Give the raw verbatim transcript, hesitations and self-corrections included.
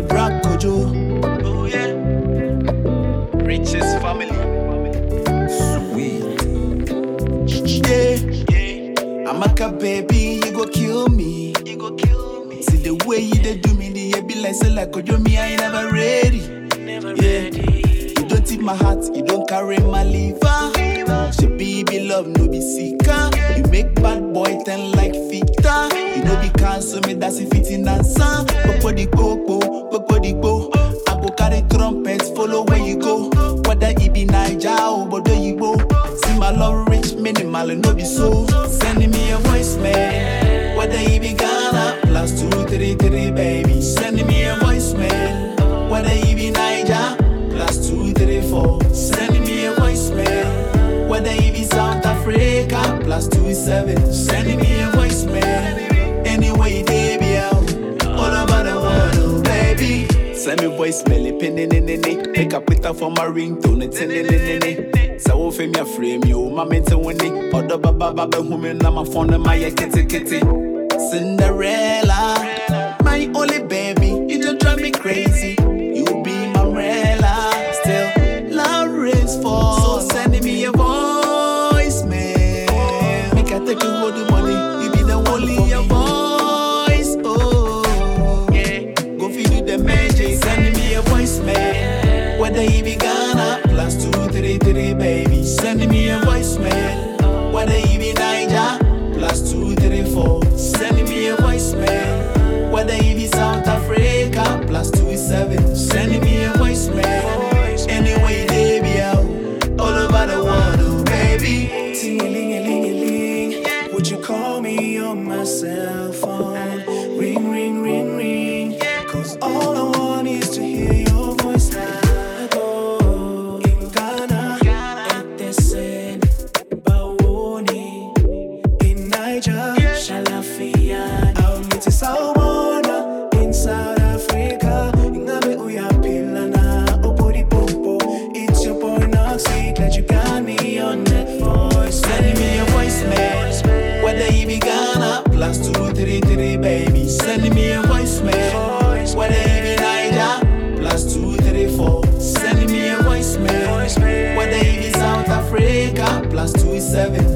brag kojo. Oh yeah. Richest family. Sweet. Yeah. Yeah. Amaka baby, you go kill me. You go kill me. See the way you dey do me, the yeah, be like say like kojo me, I ain't never ready. Never Yeah. ready. You don't tip my heart, you don't carry my liver. She baby love no be seeker. You make bad boy ten like fita. You know be cancel me, that's if it's in answer. Popo di popo, popo di po. I go carry trumpets, follow where you go. Whether it be Naija or Bodo Yibo. See my love rich, minimal, no be so. Sending me a voicemail. Whether it be Ghana, plus two, three, three, baby. Sending me a voicemail. Whether it be Naija, plus two, three, four. Sending me a voicemail. Whether it be South Africa, plus two, seven. Sending me a voicemail. Anyway, baby, out all over the world, oh, baby. Send me voicemail, penny, pick up with her for my ringtone, it's in. So, if me a frame, you, my mental winning. Or the baba baba woman, I'm a phone, my kitty kitty. Cinderella, my only baby, you don't drive me crazy. You be my umbrella, still love rains for. So sending me a voicemail. Make I take you all the money, you be the only your voice. Oh, Yeah. go feed you the magic. Sending me a voicemail. Whether he be Ghana, plus two, three, three, baby. Sending me a voicemail. Whether he be Niger, plus two, three, four. Sending me a voicemail. Whether he be South Africa, plus two, seven. Sending me a voicemail. Anyway, they be out all over the world, oh, baby. Ting-a-ling-a-ling-a-ling. Would you call me on my cell phone? Ring, ring, ring, ring. Cause all I want is to hear your voice now. I go in Ghana, and they said, Bawoni. In Niger, Shalafia. I'll meet in Salmona, in South Africa. Ingabe uyapilana, opodi popo. It's your boy Noxy, glad you got me on that voice. Sending me a voicemail. Whether he be Ghana, plus two, three, three, baby. Sending me a voicemail. Whether he be Niger, plus two, three, four. Sending me a voicemail. Whether he be South Africa, plus two, seven.